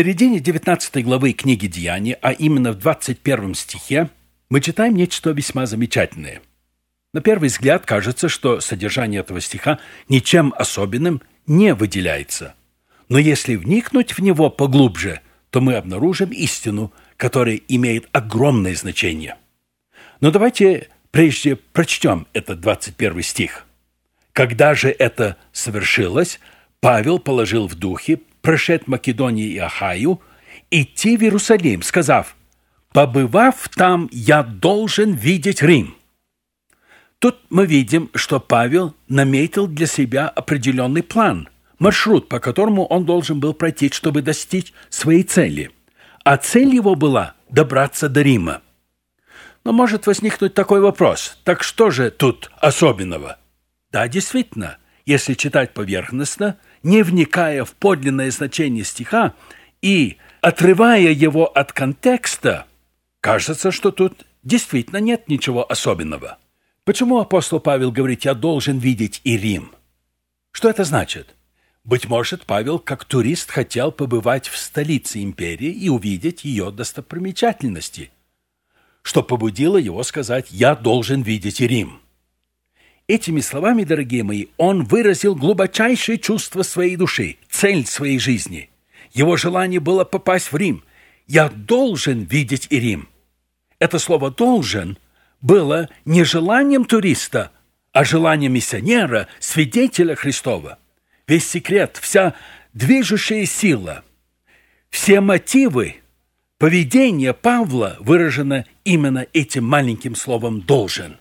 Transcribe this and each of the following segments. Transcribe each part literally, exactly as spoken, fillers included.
середине девятнадцатой главы книги «Деяния», а именно в двадцать первом стихе, мы читаем нечто весьма замечательное. На первый взгляд кажется, что содержание этого стиха ничем особенным не выделяется. Но если вникнуть в него поглубже, то мы обнаружим истину, которая имеет огромное значение. Но давайте прежде прочтем этот двадцать первый стих. «Когда же это совершилось, Павел положил в духе, прошед Македонию и Ахаю, идти в Иерусалим, сказав: побывав там, я должен видеть Рим». Тут мы видим, что Павел наметил для себя определенный план, маршрут, по которому он должен был пройти, чтобы достичь своей цели. А цель его была добраться до Рима. Но может возникнуть такой вопрос: так что же тут особенного? Да, действительно, если читать поверхностно, не вникая в подлинное значение стиха и отрывая его от контекста, кажется, что тут действительно нет ничего особенного. Почему апостол Павел говорит: «Я должен видеть и Рим»? Что это значит? Быть может, Павел, как турист, хотел побывать в столице империи и увидеть ее достопримечательности, что побудило его сказать: «Я должен видеть и Рим». Этими словами, дорогие мои, он выразил глубочайшее чувство своей души, цель своей жизни. Его желание было попасть в Рим. «Я должен видеть и Рим». Это слово «должен» было не желанием туриста, а желанием миссионера, свидетеля Христова. Весь секрет, вся движущая сила, все мотивы поведения Павла выражено именно этим маленьким словом «должен».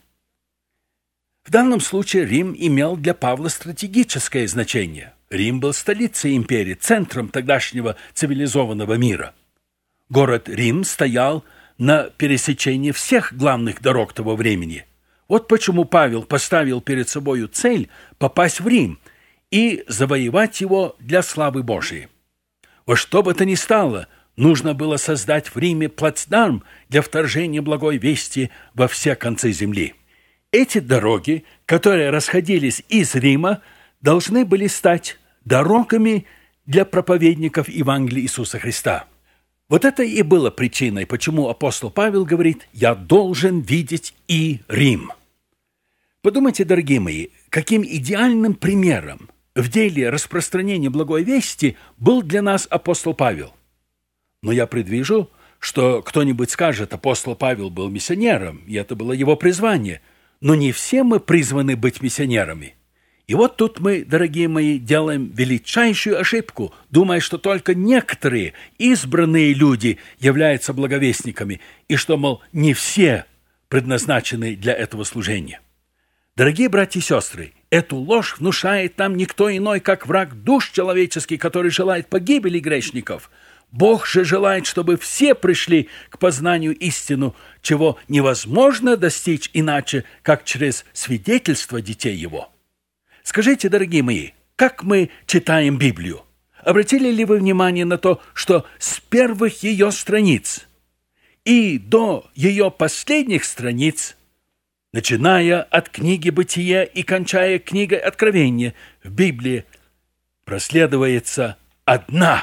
В данном случае Рим имел для Павла стратегическое значение. Рим был столицей империи, центром тогдашнего цивилизованного мира. Город Рим стоял на пересечении всех главных дорог того времени. Вот почему Павел поставил перед собою цель попасть в Рим и завоевать его для славы Божией. Во что бы то ни стало, нужно было создать в Риме плацдарм для вторжения благой вести во все концы земли. Эти дороги, которые расходились из Рима, должны были стать дорогами для проповедников Евангелия Иисуса Христа. Вот это и было причиной, почему апостол Павел говорит: «Я должен видеть и Рим». Подумайте, дорогие мои, каким идеальным примером в деле распространения благой вести был для нас апостол Павел. Но я предвижу, что кто-нибудь скажет: апостол Павел был миссионером, и это было его призвание. Но не все мы призваны быть миссионерами. И вот тут мы, дорогие мои, делаем величайшую ошибку, думая, что только некоторые избранные люди являются благовестниками, и что, мол, не все предназначены для этого служения. Дорогие братья и сестры, эту ложь внушает нам никто иной, как враг душ человеческий, который желает погибели грешников. Бог же желает, чтобы все пришли к познанию истину, чего невозможно достичь иначе, как через свидетельство детей Его. Скажите, дорогие мои, как мы читаем Библию? Обратили ли вы внимание на то, что с первых ее страниц и до ее последних страниц, начиная от книги «Бытия» и кончая книгой «Откровения», в Библии проследуется одна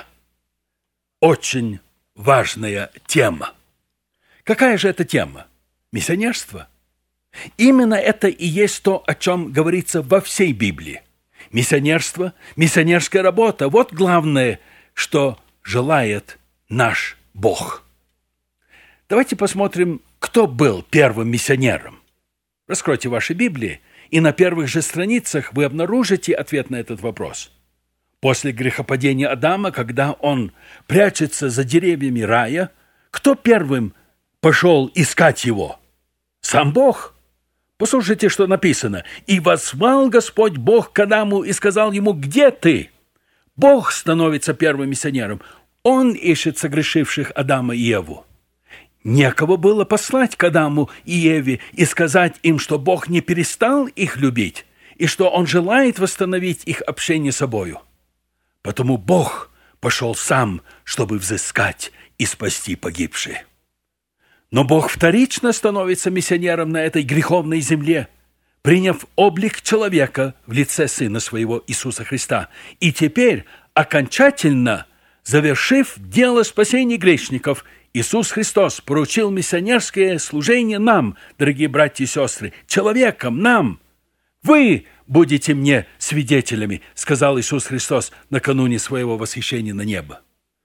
очень важная тема. Какая же это тема? Миссионерство. Именно это и есть то, о чем говорится во всей Библии. Миссионерство, миссионерская работа – вот главное, что желает наш Бог. Давайте посмотрим, кто был первым миссионером. Раскройте ваши Библии, и на первых же страницах вы обнаружите ответ на этот вопрос. После грехопадения Адама, когда он прячется за деревьями рая, кто первым пошел искать его? Сам Бог. Послушайте, что написано. «И воззвал Господь Бог к Адаму и сказал ему: где ты?» Бог становится первым миссионером. Он ищет согрешивших Адама и Еву. Некого было послать к Адаму и Еве и сказать им, что Бог не перестал их любить и что Он желает восстановить их общение с собою. Потому Бог пошел сам, чтобы взыскать и спасти погибшие. Но Бог вторично становится миссионером на этой греховной земле, приняв облик человека в лице Сына Своего Иисуса Христа, и теперь окончательно завершив дело спасения грешников, Иисус Христос поручил миссионерское служение нам, дорогие братья и сестры, человекам, нам. «Вы будете мне свидетелями», — сказал Иисус Христос накануне своего восхищения на небо.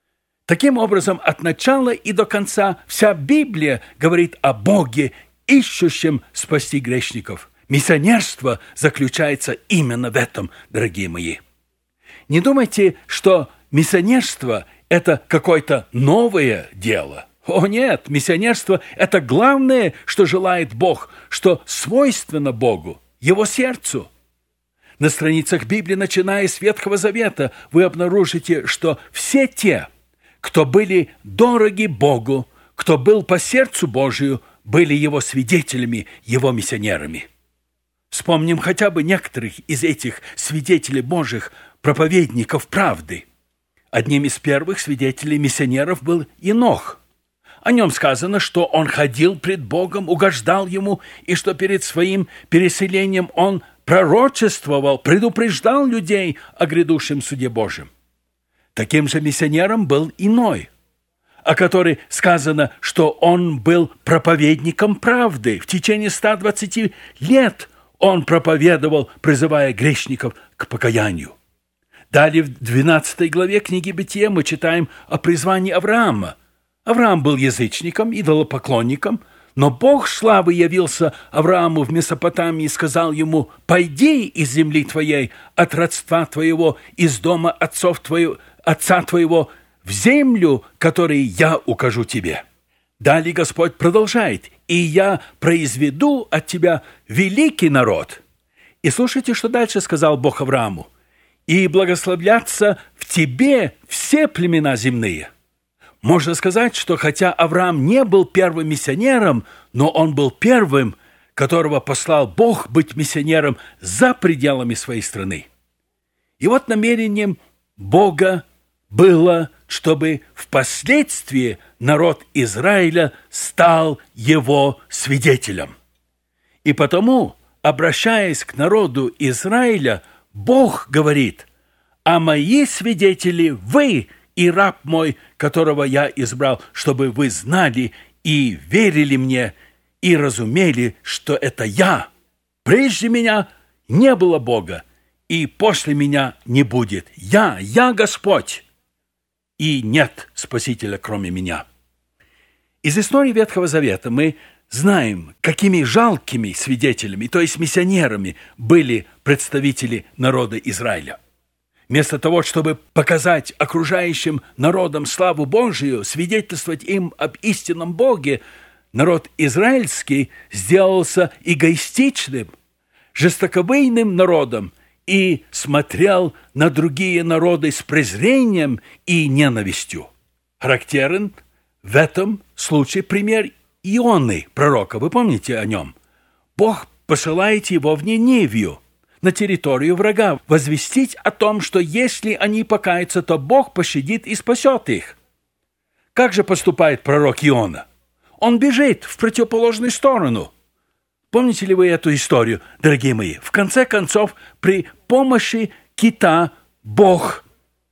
Таким образом, от начала и до конца вся Библия говорит о Боге, ищущем спасти грешников. Миссионерство заключается именно в этом, дорогие мои. Не думайте, что миссионерство – это какое-то новое дело. О нет, миссионерство – это главное, что желает Бог, что свойственно Богу, Его сердцу. На страницах Библии, начиная с Ветхого Завета, вы обнаружите, что все те, кто были дороги Богу, кто был по сердцу Божию, были Его свидетелями, Его миссионерами. Вспомним хотя бы некоторых из этих свидетелей Божьих, проповедников правды. Одним из первых свидетелей миссионеров был Енох. О нем сказано, что он ходил пред Богом, угождал Ему, и что перед своим переселением он пророчествовал, предупреждал людей о грядущем суде Божьем. Таким же миссионером был Иной, о котором сказано, что он был проповедником правды. В течение ста двадцати лет он проповедовал, призывая грешников к покаянию. Далее в двенадцатой главе книги Бытия мы читаем о призвании Авраама. Авраам был язычником, идолопоклонником, но Бог славы явился Аврааму в Месопотамии и сказал ему: «Пойди из земли твоей, от родства твоего, из дома отцов твоего, отца твоего, в землю, которую я укажу тебе». Далее Господь продолжает: «И я произведу от тебя великий народ». И слушайте, что дальше сказал Бог Аврааму: «И благословлятся в тебе все племена земные». Можно сказать, что хотя Авраам не был первым миссионером, но он был первым, которого послал Бог быть миссионером за пределами своей страны. И вот намерением Бога было, чтобы впоследствии народ Израиля стал его свидетелем. И потому, обращаясь к народу Израиля, Бог говорит: «А мои свидетели вы и раб мой, которого я избрал, чтобы вы знали и верили мне, и разумели, что это я. Прежде меня не было Бога, и после меня не будет. Я, я Господь, и нет Спасителя, кроме меня». Из истории Ветхого Завета мы знаем, какими жалкими свидетелями, то есть миссионерами, были представители народа Израиля. Вместо того, чтобы показать окружающим народам славу Божию, свидетельствовать им об истинном Боге, народ израильский сделался эгоистичным, жестоковыйным народом и смотрел на другие народы с презрением и ненавистью. Характерен в этом случае пример Ионы, пророка. Вы помните о нем? Бог посылает его в Ниневию, на территорию врага, возвестить о том, что если они покаются, то Бог пощадит и спасет их. Как же поступает пророк Иона? Он бежит в противоположную сторону. Помните ли вы эту историю, дорогие мои? В конце концов, при помощи кита Бог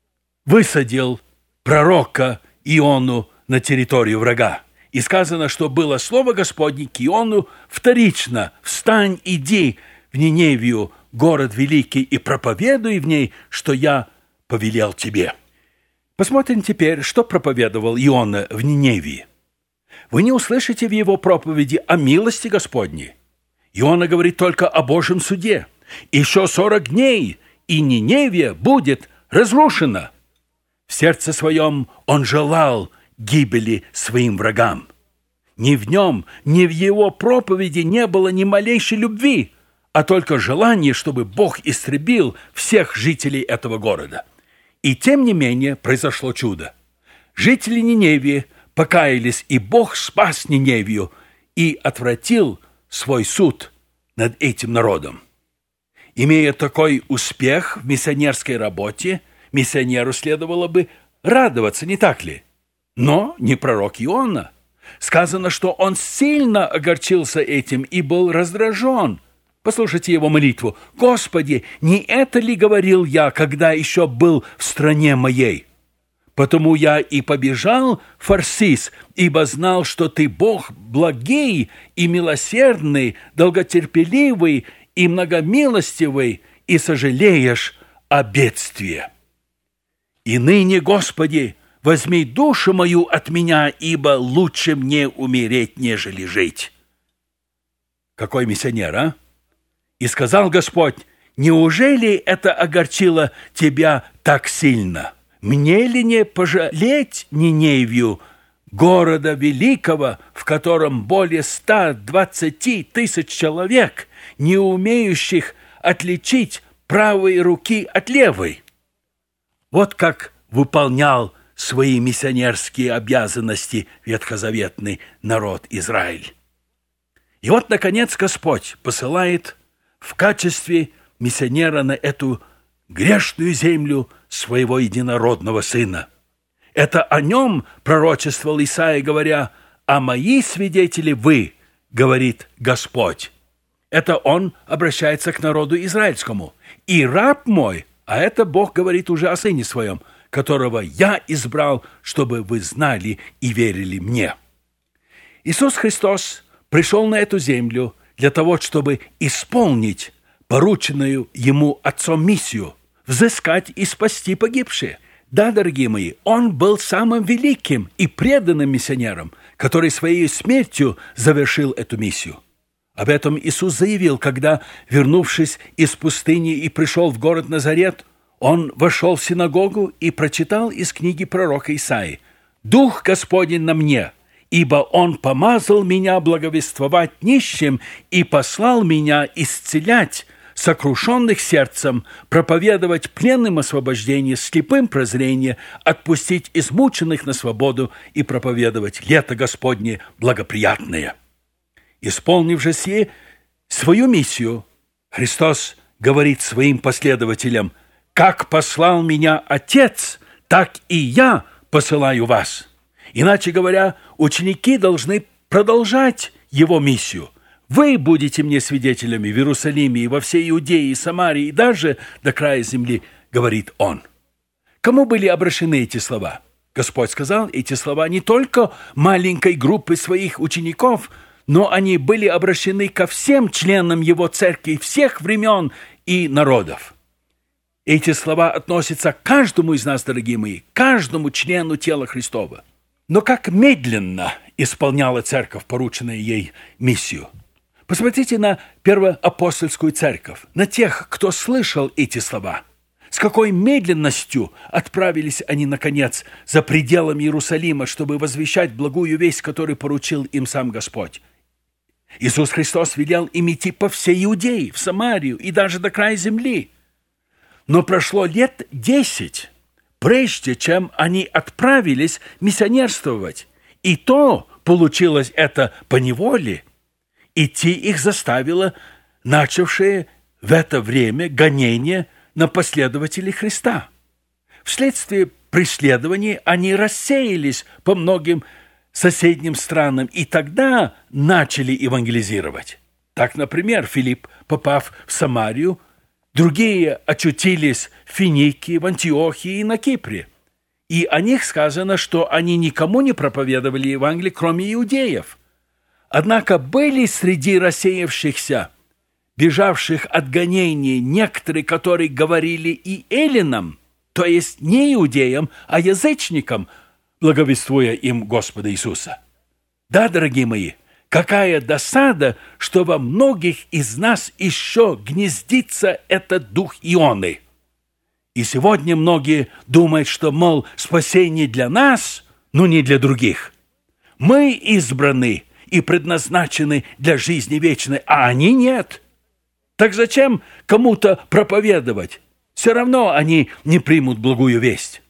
высадил пророка Иону на территорию врага. И сказано, что было слово Господне к Иону вторично: «Встань, иди в Ниневию, город великий, и проповедуй в ней, что я повелел тебе». Посмотрим теперь, что проповедовал Иона в Ниневии. Вы не услышите в его проповеди о милости Господней. Иона говорит только о Божьем суде. Еще сорок дней, и Ниневия будет разрушена. В сердце своем он желал гибели своим врагам. Ни в нем, ни в его проповеди не было ни малейшей любви, а только желание, чтобы Бог истребил всех жителей этого города. И тем не менее произошло чудо. Жители Ниневии покаялись, и Бог спас Ниневию и отвратил свой суд над этим народом. Имея такой успех в миссионерской работе, миссионеру следовало бы радоваться, не так ли? Но не пророк Иона. Сказано, что он сильно огорчился этим и был раздражен. Послушайте его молитву: «Господи, не это ли говорил я, когда еще был в стране моей? Потому я и побежал в Фарсис, ибо знал, что ты Бог благий и милосердный, долготерпеливый и многомилостивый, и сожалеешь о бедствии. И ныне, Господи, возьми душу мою от меня, ибо лучше мне умереть, нежели жить». Какой миссионер, а? И сказал Господь: «Неужели это огорчило тебя так сильно? Мне ли не пожалеть Ниневию, города великого, в котором более ста двадцати тысяч человек, не умеющих отличить правой руки от левой?» Вот как выполнял свои миссионерские обязанности ветхозаветный народ Израиль. И вот, наконец, Господь посылает в качестве миссионера на эту грешную землю своего единородного Сына. Это о нем пророчествовал Исаия, говоря: «А мои свидетели вы, говорит Господь». Это он обращается к народу израильскому. «И раб мой», а это Бог говорит уже о Сыне Своем, которого я избрал, чтобы вы знали и верили мне. Иисус Христос пришел на эту землю для того, чтобы исполнить порученную Ему Отцом миссию – взыскать и спасти погибшие. Да, дорогие мои, Он был самым великим и преданным миссионером, который своей смертью завершил эту миссию. Об этом Иисус заявил, когда, вернувшись из пустыни и пришел в город Назарет, Он вошел в синагогу и прочитал из книги пророка Исаии: «Дух Господень на мне, ибо Он помазал меня благовествовать нищим и послал меня исцелять сокрушенных сердцем, проповедовать пленным освобождение, слепым прозрение, отпустить измученных на свободу и проповедовать лето Господне благоприятное». Исполнив же сие свою миссию, Христос говорит своим последователям: «Как послал меня Отец, так и я посылаю вас». Иначе говоря, ученики должны продолжать Его миссию. «Вы будете мне свидетелями в Иерусалиме и во всей Иудее и Самарии, и даже до края земли», говорит Он. Кому были обращены эти слова? Господь сказал эти слова не только маленькой группе своих учеников, но они были обращены ко всем членам Его церкви всех времен и народов. Эти слова относятся к каждому из нас, дорогие мои, каждому члену тела Христова. Но как медленно исполняла церковь порученную ей миссию. Посмотрите на первоапостольскую церковь, на тех, кто слышал эти слова. С какой медленностью отправились они, наконец, за пределами Иерусалима, чтобы возвещать благую весть, которую поручил им сам Господь. Иисус Христос велел им идти по всей Иудее, в Самарию и даже до края земли. Но прошло лет десять, прежде чем они отправились миссионерствовать. И то получилось это поневоле. Идти их заставило начавшее в это время гонение на последователей Христа. Вследствие преследований они рассеялись по многим соседним странам и тогда начали евангелизировать. Так, например, Филипп, попав в Самарию, другие очутились в Финикии, в Антиохии и на Кипре. И о них сказано, что они никому не проповедовали Евангелие, кроме иудеев. Однако были среди рассеявшихся, бежавших от гонений, некоторые, которые говорили и эллинам, то есть не иудеям, а язычникам, благовествуя им Господа Иисуса. Да, дорогие мои, какая досада, что во многих из нас еще гнездится этот дух Ионы. И сегодня многие думают, что, мол, спасение для нас, но не для других. Мы избраны и предназначены для жизни вечной, а они нет. Так зачем кому-то проповедовать? Все равно они не примут благую весть.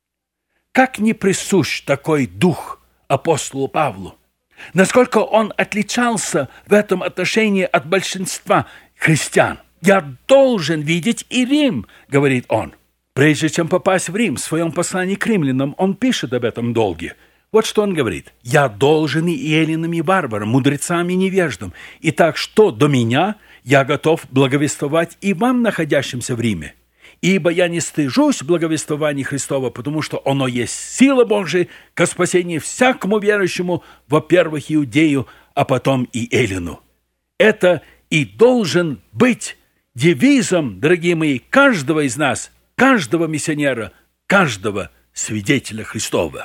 Как не присущ такой дух апостолу Павлу? Насколько он отличался в этом отношении от большинства христиан? «Я должен видеть и Рим», — говорит он. Прежде чем попасть в Рим, в своем послании к римлянам он пишет об этом долге. Вот что он говорит: «Я должен и эллинам, и варварам, мудрецам и невеждам. Итак, что до меня, я готов благовествовать и вам, находящимся в Риме. Ибо я не стыжусь благовествования Христова, потому что оно есть сила Божия ко спасению всякому верующему, во-первых, иудею, а потом и эллину. Это и должен быть девизом, дорогие мои, каждого из нас, каждого миссионера, каждого свидетеля Христова.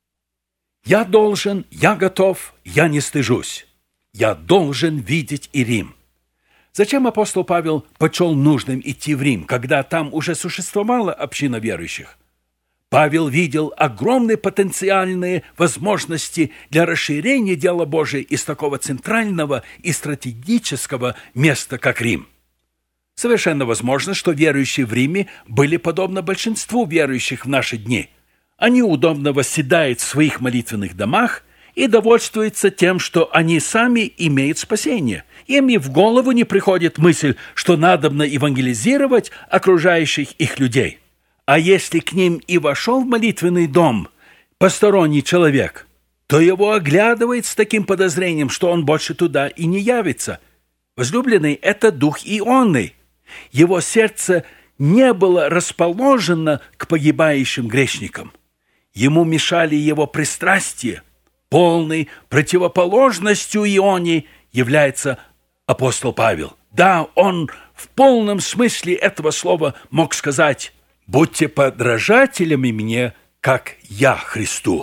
Я должен, я готов, я не стыжусь. Я должен видеть и Рим. Зачем апостол Павел почел нужным идти в Рим, когда там уже существовала община верующих? Павел видел огромные потенциальные возможности для расширения дела Божия из такого центрального и стратегического места, как Рим. Совершенно возможно, что верующие в Риме были подобны большинству верующих в наши дни. Они удобно восседают в своих молитвенных домах и довольствуются тем, что они сами имеют спасение. Им и в голову не приходит мысль, что надобно евангелизировать окружающих их людей. А если к ним и вошел в молитвенный дом посторонний человек, то его оглядывает с таким подозрением, что он больше туда и не явится. Возлюбленный – это дух ионный. Его сердце не было расположено к погибающим грешникам. Ему мешали его пристрастия. Полной противоположностью Ионе является апостол Павел. Да, он в полном смысле этого слова мог сказать: «Будьте подражателями мне, как я Христу».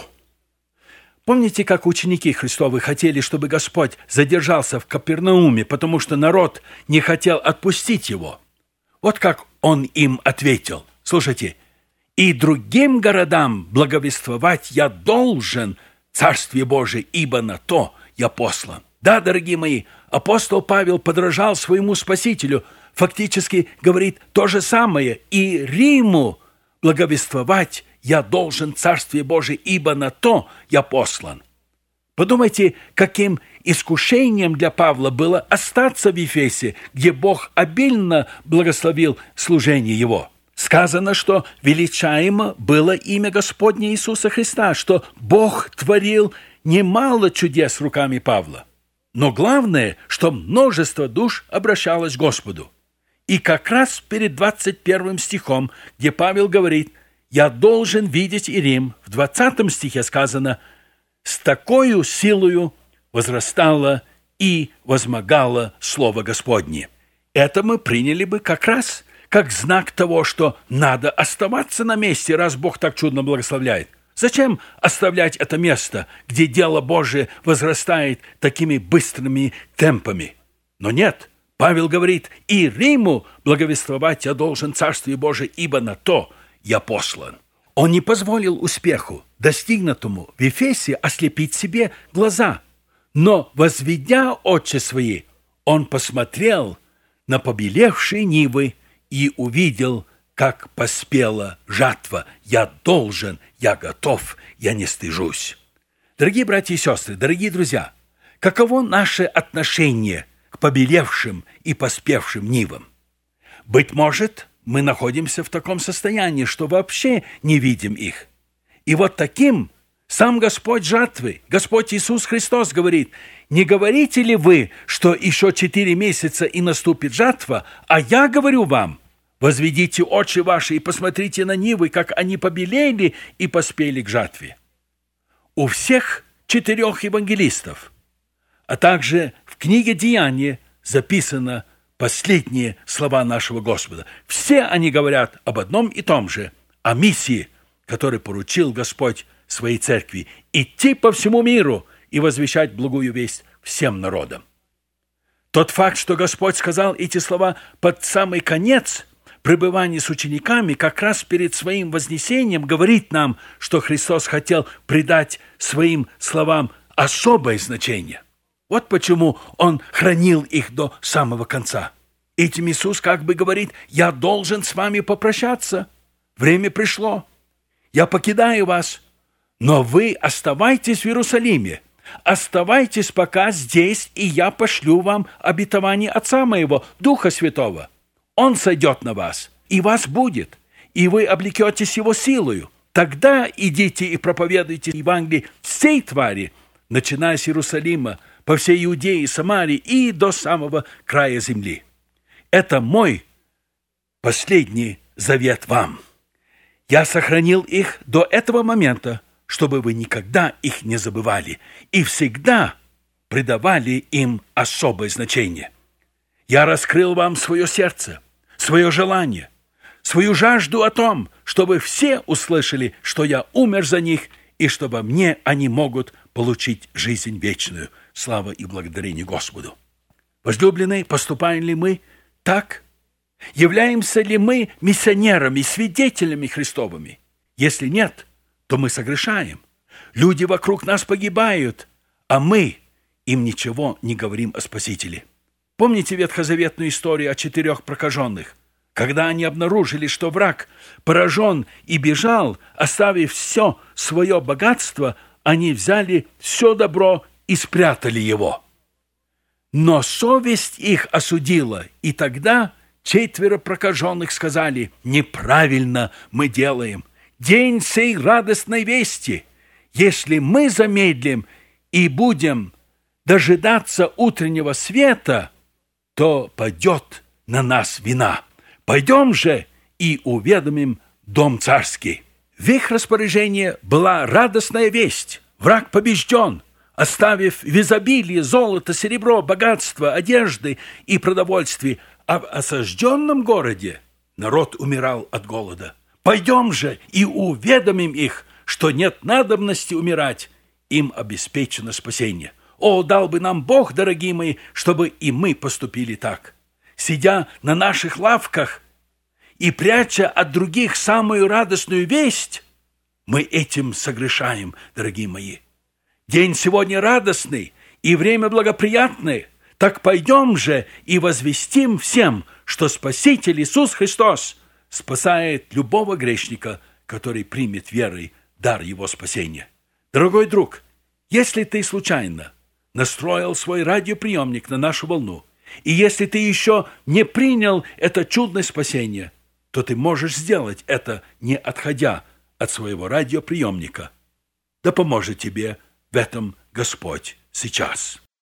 Помните, как ученики Христовы хотели, чтобы Господь задержался в Капернауме, потому что народ не хотел отпустить его? Вот как он им ответил. Слушайте: «И другим городам благовествовать я должен Царствие Божие, ибо на то я послан». Да, дорогие мои, апостол Павел подражал своему Спасителю, фактически говорит то же самое: «И Риму благовествовать я должен Царствие Божие, ибо на то я послан». Подумайте, каким искушением для Павла было остаться в Ефесе, где Бог обильно благословил служение его. Сказано, что величаемо было имя Господне Иисуса Христа, что Бог творил немало чудес руками Павла. Но главное, что множество душ обращалось к Господу. И как раз перед двадцать первым стихом, где Павел говорит: «Я должен видеть и Рим», в двадцатом стихе сказано: «С такою силою возрастало и возмогало Слово Господне». Это мы приняли бы как раз как знак того, что надо оставаться на месте, раз Бог так чудно благословляет. Зачем оставлять это место, где дело Божие возрастает такими быстрыми темпами? Но нет, Павел говорит: «И Риму благовествовать я должен Царствие Божие, ибо на то я послан». Он не позволил успеху, достигнутому в Ефесе, ослепить себе глаза. Но, возведя очи свои, он посмотрел на побелевшие нивы и увидел, как поспела жатва. «Я должен, я готов, я не стыжусь». Дорогие братья и сестры, дорогие друзья, каково наше отношение к побелевшим и поспевшим нивам? Быть может, мы находимся в таком состоянии, что вообще не видим их. И вот таким сам Господь жатвы, Господь Иисус Христос говорит: «Не говорите ли вы, что еще четыре месяца и наступит жатва, а я говорю вам, возведите очи ваши и посмотрите на нивы, как они побелели и поспели к жатве». У всех четырех евангелистов, а также в книге «Деяния» записано последние слова нашего Господа. Все они говорят об одном и том же, о миссии, которую поручил Господь своей церкви: идти по всему миру и возвещать благую весть всем народам. Тот факт, что Господь сказал эти слова под самый конец пребывания с учениками, как раз перед своим вознесением, говорит нам, что Христос хотел придать своим словам особое значение. Вот почему Он хранил их до самого конца. Этим Иисус как бы говорит: «Я должен с вами попрощаться. Время пришло. Я покидаю вас. Но вы оставайтесь в Иерусалиме. Оставайтесь пока здесь, и я пошлю вам обетование Отца моего, Духа Святого. Он сойдет на вас, и вас будет, и вы облекетесь Его силою. Тогда идите и проповедуйте Евангелие всей твари, начиная с Иерусалима, по всей Иудее, Самарии и до самого края земли». Это мой последний завет вам. Я сохранил их до этого момента, чтобы вы никогда их не забывали и всегда придавали им особое значение. Я раскрыл вам свое сердце, свое желание, свою жажду о том, чтобы все услышали, что я умер за них, и что во мне они могут получить жизнь вечную. Слава и благодарение Господу. Возлюбленные, поступаем ли мы так? Являемся ли мы миссионерами, свидетелями Христовыми? Если нет, то мы согрешаем. Люди вокруг нас погибают, а мы им ничего не говорим о Спасителе. Помните ветхозаветную историю о четырех прокаженных? Когда они обнаружили, что враг поражен и бежал, оставив все свое богатство, они взяли все добро и спрятали его. Но совесть их осудила, и тогда четверо прокаженных сказали: «Неправильно мы делаем. День сей радостной вести. Если мы замедлим и будем дожидаться утреннего света, то падет на нас вина. Пойдем же и уведомим дом царский». В их распоряжении была радостная весть. Враг побежден, оставив в изобилии золото, серебро, богатство, одежды и продовольствие, а в осажденном городе народ умирал от голода. Пойдем же и уведомим их, что нет надобности умирать, им обеспечено спасение. О, дал бы нам Бог, дорогие мои, чтобы и мы поступили так. Сидя на наших лавках и пряча от других самую радостную весть, мы этим согрешаем, дорогие мои. День сегодня радостный и время благоприятное. Так пойдем же и возвестим всем, что Спаситель Иисус Христос спасает любого грешника, который примет верой дар Его спасения. Дорогой друг, если ты случайно настроил свой радиоприемник на нашу волну, и если ты еще не принял это чудное спасение, то ты можешь сделать это, не отходя от своего радиоприемника. Да поможет тебе в этом Господь сейчас.